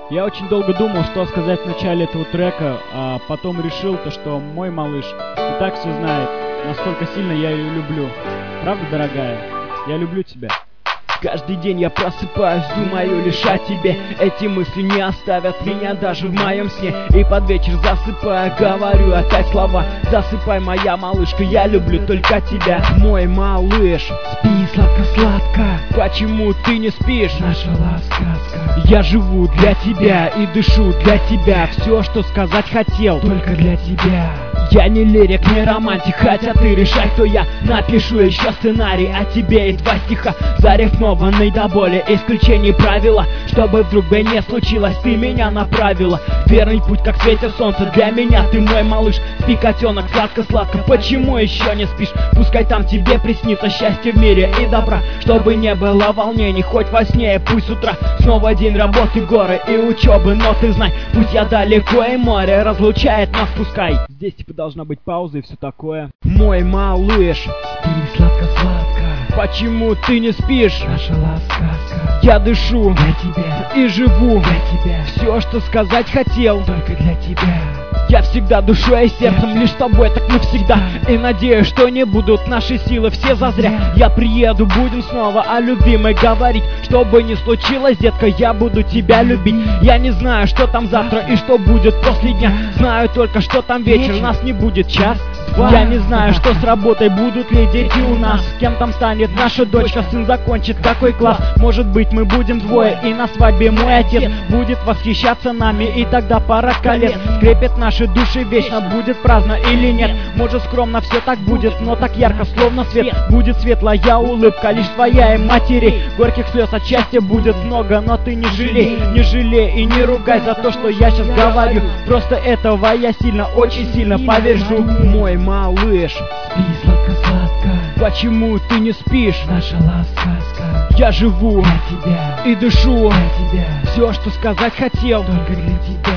Я очень долго думал, что сказать в начале этого трека, а потом решил то, что мой малыш и так все знает, насколько сильно я ее люблю. Правда, дорогая? Я люблю тебя. Каждый день я просыпаюсь, думаю лишь о тебе. Эти мысли не оставят меня даже в моем сне. И под вечер засыпая, говорю опять слова: засыпай, моя малышка, я люблю только тебя. Мой малыш, спи сладко-сладко. Почему ты не спишь? Наша сказка. Я живу для тебя и дышу для тебя. Все, что сказать хотел, только для тебя. Я не лирик, не романтик, хотя ты решай, кто я. Напишу еще сценарий о тебе и 2 стиха, зарифмованный до боли, исключений правила. Чтобы вдруг бы не случилось, ты меня направила. Верный путь, как светит солнце, для меня ты мой малыш. Спи, котенок, сладко-сладко, почему еще не спишь? Пускай там тебе приснится счастье в мире и добра, чтобы не было волнений, хоть во сне, пусть с утра. Снова день работы, горы и учебы, но ты знай, путь я далеко, и море разлучает нас, пускай. Здесь типа должна быть пауза и все такое. Мой малыш, спи сладко-сладко. Почему ты не спишь? Наша сказка. Я дышу для тебя и живу для тебя. Все, что сказать хотел, только для тебя. Я всегда душой и сердцем лишь с тобой так навсегда. И надеюсь, что не будут наши силы все зазря. Я приеду, будем снова о любимой говорить. Что бы ни случилось, детка, я буду тебя любить. Я не знаю, что там завтра и что будет после дня. Знаю только, что там вечер, нас не будет час-два. Я не знаю, что с работой, будут ли дети у нас. Кем там станет наша дочка, сын закончит какой класс. Может быть, мы будем двое, и на свадьбе мой отец будет восхищаться нами. И тогда пара колец скрепит наши души вечно. Будет праздно или нет, может скромно все так будет, но так ярко, словно свет. Будет светлая улыбка, лишь твоя и матери. Горьких слез от счастья будет много, но ты не жалей. Не жалей и не ругай за то, что я сейчас говорю. Просто этого я сильно, очень сильно повержу. Мой малыш, спи сладко-сладко. Почему ты не спишь? Наша сказка. Я живу для тебя и дышу для тебя. Все, что сказать хотел, только для тебя.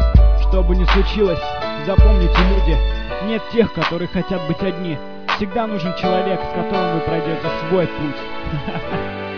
Что бы ни случилось, запомните, люди, нет тех, которые хотят быть одни. Всегда нужен человек, с которым вы пройдете свой путь.